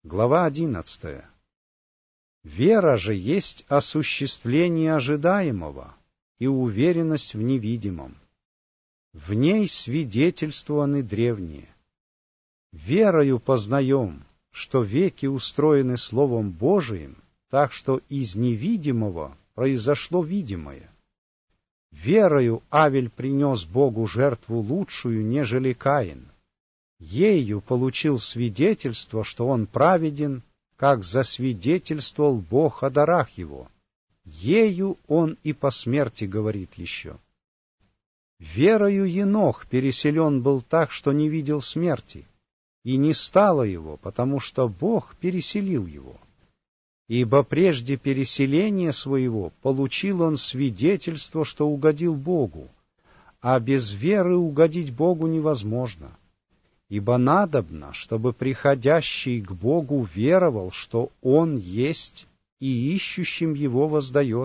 Глава 11. Вера же есть осуществление ожидаемого и уверенность в невидимом. В ней свидетельствованы древние. Верою познаем, что веки устроены Словом Божиим, так что из невидимого произошло видимое. Верою Авель принес Богу жертву лучшую, нежели Каин. Ею получил свидетельство, что он праведен, как засвидетельствовал Бог о дарах его. Ею он и по смерти говорит еще. Верою Енох переселен был так, что не видел смерти, и не стало его, потому что Бог переселил его. Ибо прежде переселения своего получил он свидетельство, что угодил Богу, а без веры угодить Богу невозможно. Ибо надобно, чтобы приходящий к Богу веровал, что Он есть, и ищущим Его воздает.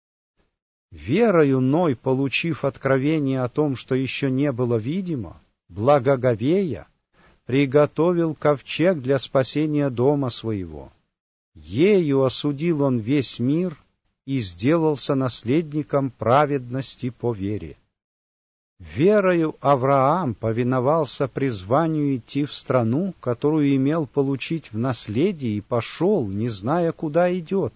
Верою Ной, получив откровение о том, что еще не было видимо, благоговея, приготовил ковчег для спасения дома своего. Ею осудил он весь мир и сделался наследником праведности по вере. Верою Авраам повиновался призванию идти в страну, которую имел получить в наследие, и пошел, не зная, куда идет.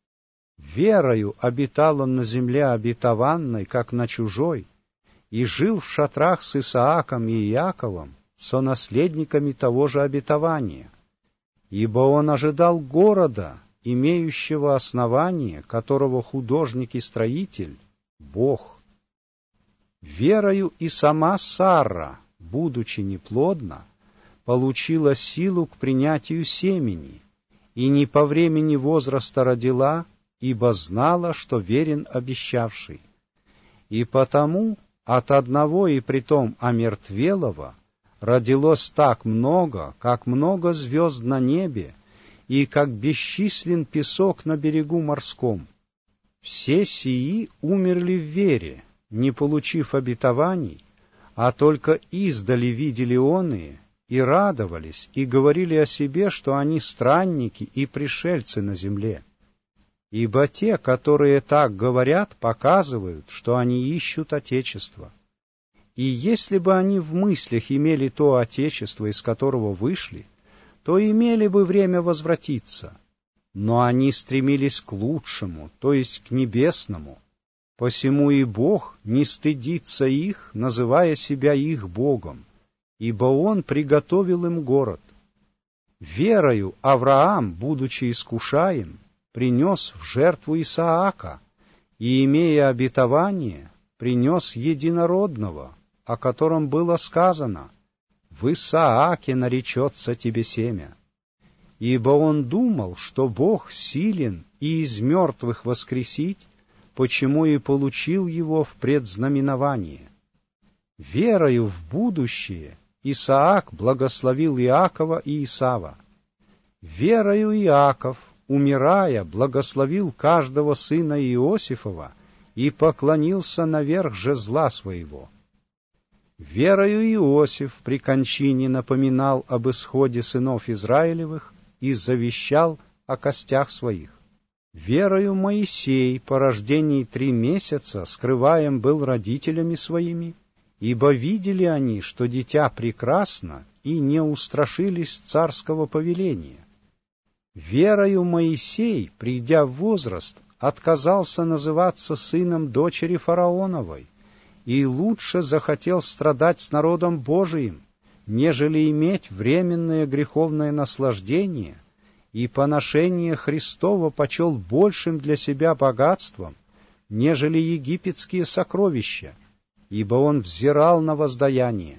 Верою обитал он на земле обетованной, как на чужой, и жил в шатрах с Исааком и Иаковом, сонаследниками того же обетования. Ибо он ожидал города, имеющего основание, которого художник и строитель — Бог. Верою и сама Сара, будучи неплодна, получила силу к принятию семени, и не по времени возраста родила, ибо знала, что верен обещавший. И потому от одного и притом омертвелого родилось так много, как много звезд на небе, и как бесчислен песок на берегу морском. Все сии умерли в вере, не получив обетований, а только издали видели оные, и радовались, и говорили о себе, что они странники и пришельцы на земле. Ибо те, которые так говорят, показывают, что они ищут Отечество. И если бы они в мыслях имели то Отечество, из которого вышли, то имели бы время возвратиться. Но они стремились к лучшему, то есть к небесному. Посему и Бог не стыдится их, называя себя их Богом, ибо Он приготовил им город. Верою Авраам, будучи искушаем, принес в жертву Исаака, и, имея обетование, принес единородного, о котором было сказано: «В Исааке наречется тебе семя». Ибо он думал, что Бог силен и из мертвых воскресить, почему и получил его в предзнаменование. Верою в будущее Исаак благословил Иакова и Исава. Верою Иаков, умирая, благословил каждого сына Иосифова и поклонился наверх жезла своего. Верою Иосиф при кончине напоминал об исходе сынов Израилевых и завещал о костях своих. Верою Моисей по рождении 3 месяца скрываем был родителями своими, ибо видели они, что дитя прекрасно, и не устрашились царского повеления. Верою Моисей, придя в возраст, отказался называться сыном дочери фараоновой, и лучше захотел страдать с народом Божиим, нежели иметь временное греховное наслаждение, и поношение Христово почел большим для себя богатством, нежели египетские сокровища, ибо он взирал на воздаяние.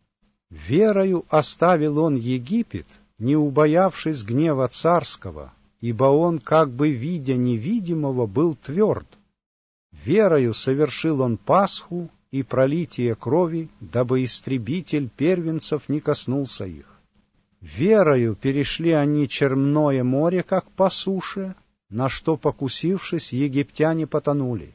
Верою оставил он Египет, не убоявшись гнева царского, ибо он, как бы видя невидимого, был тверд. Верою совершил он Пасху и пролитие крови, дабы истребитель первенцев не коснулся их. Верою перешли они Черное море, как по суше, на что, покусившись, египтяне потонули.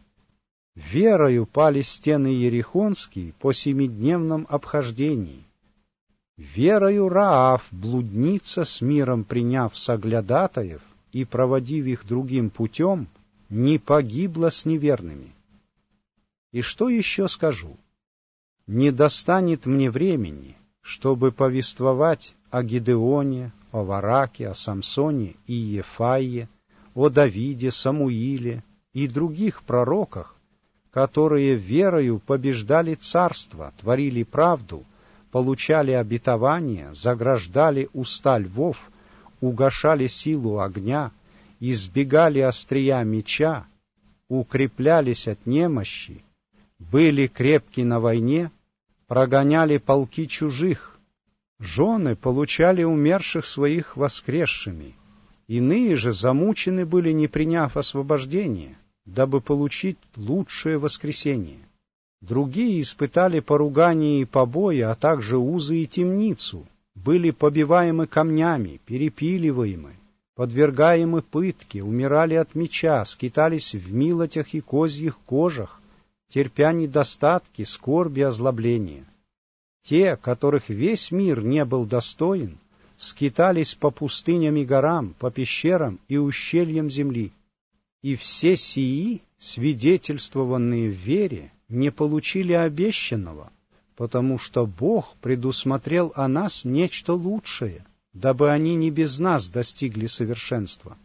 Верою пали стены Иерихонские по 7-дневном обхождении. Верою Раав, блудница, с миром приняв соглядатаев и проводив их другим путем, не погибла с неверными. И что еще скажу? Не достанет мне времени, чтобы повествовать о Гидеоне, о Вараке, о Самсоне и Ефае, о Давиде, Самуиле и других пророках, которые верою побеждали царство, творили правду, получали обетование, заграждали уста львов, угашали силу огня, избегали острия меча, укреплялись от немощи, были крепки на войне, прогоняли полки чужих, жены получали умерших своих воскресшими, иные же замучены были, не приняв освобождения, дабы получить лучшее воскресение. Другие испытали поругание и побои, а также узы и темницу, были побиваемы камнями, перепиливаемы, подвергаемы пытке, умирали от меча, скитались в милотях и козьих кожах, терпя недостатки, скорби, озлобления. Те, которых весь мир не был достоин, скитались по пустыням и горам, по пещерам и ущельям земли. И все сии, свидетельствованные в вере, не получили обещанного, потому что Бог предусмотрел о нас нечто лучшее, дабы они не без нас достигли совершенства.